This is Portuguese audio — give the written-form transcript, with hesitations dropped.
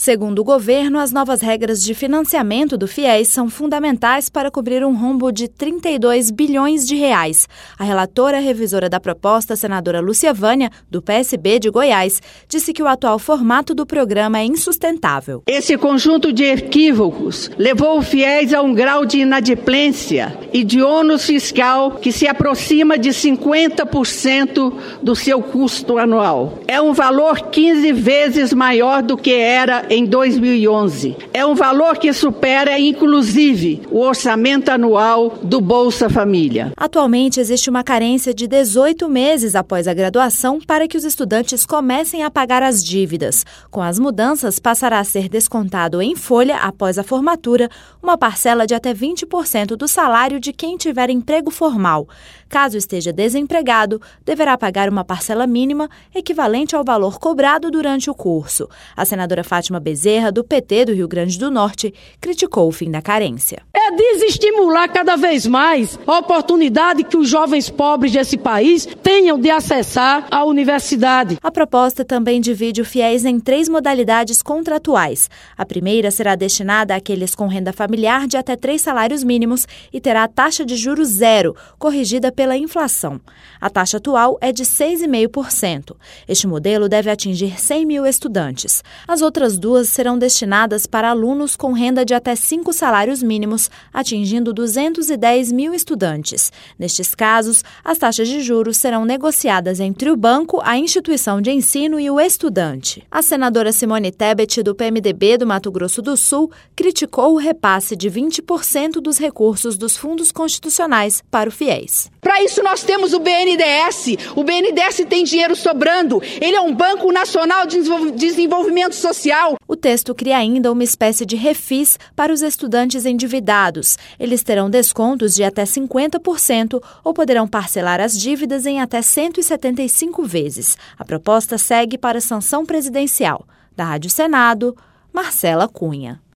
Segundo o governo, as novas regras de financiamento do FIES são fundamentais para cobrir um rombo de 32 bilhões de reais. A relatora revisora da proposta, a senadora Lúcia Vânia, do PSB de Goiás, disse que o atual formato do programa é insustentável. Esse conjunto de equívocos levou o FIES a um grau de inadimplência e de ônus fiscal que se aproxima de 50% do seu custo anual. É um valor 15 vezes maior do que era em 2011. É um valor que supera, inclusive, o orçamento anual do Bolsa Família. Atualmente, existe uma carência de 18 meses após a graduação para que os estudantes comecem a pagar as dívidas. Com as mudanças, passará a ser descontado em folha, após a formatura, uma parcela de até 20% do salário de quem tiver emprego formal. Caso esteja desempregado, deverá pagar uma parcela mínima equivalente ao valor cobrado durante o curso. A senadora Fátima Bezerra, do PT do Rio Grande do Norte, criticou o fim da carência. É desestimular cada vez mais a oportunidade que os jovens pobres desse país tenham de acessar a universidade. A proposta também divide o FIES em 3 modalidades contratuais. A primeira será destinada àqueles com renda familiar de até 3 salários mínimos e terá a taxa de juros zero, corrigida pela inflação. A taxa atual é de 6,5%. Este modelo deve atingir 100 mil estudantes. As outras 2 serão destinadas para alunos com renda de até 5 salários mínimos, atingindo 210 mil estudantes. Nestes casos, as taxas de juros serão negociadas entre o banco, a instituição de ensino e o estudante. A senadora Simone Tebet, do PMDB do Mato Grosso do Sul, criticou o repasse de 20% dos recursos dos fundos constitucionais para o FIES. Para isso nós temos o BNDES. O BNDES tem dinheiro sobrando. Ele é um Banco Nacional de Desenvolvimento Social. O texto cria ainda uma espécie de refis para os estudantes endividados. Eles terão descontos de até 50% ou poderão parcelar as dívidas em até 175 vezes. A proposta segue para a sanção presidencial. Da Rádio Senado, Marcela Cunha.